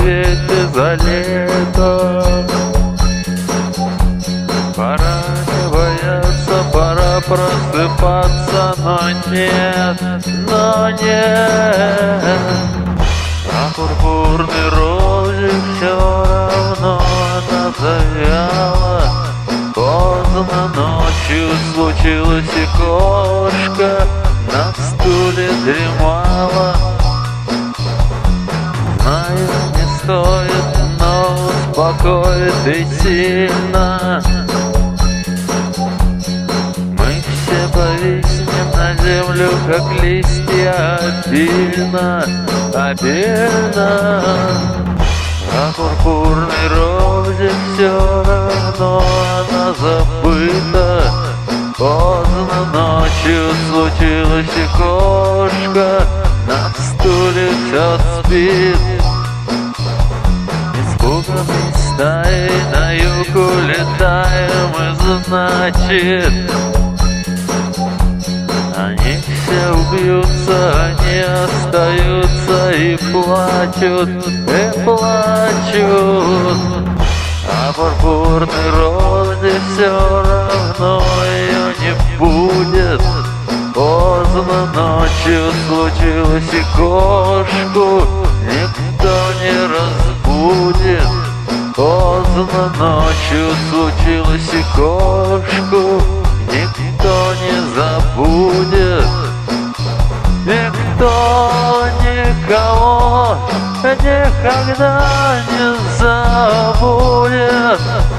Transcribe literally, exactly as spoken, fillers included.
свете за лето. Пора не бояться, пора просыпаться, но нет, но нет. А пурпурный розик все равно она завяла. Поздно ночью случилось, и кошка на стуле дремала. Знаю, не стоит, но успокоит и сильно. Мы все повиснем на землю, как листья, обильно, обильно. А пурпурной розе все равно она забыта. Поздно ночью случилось, и кошка на стуле все спит. Испуганной стаей на юг улетаем, и значит, они все убьются, они остаются и плачут, и плачут. А пурпурной розе все равно ее не будет. Поздно ночью случилось, и кошку никто не разбудит. Поздно ночью случилось, и кошку никто не забудет. Никто никого никогда не забудет.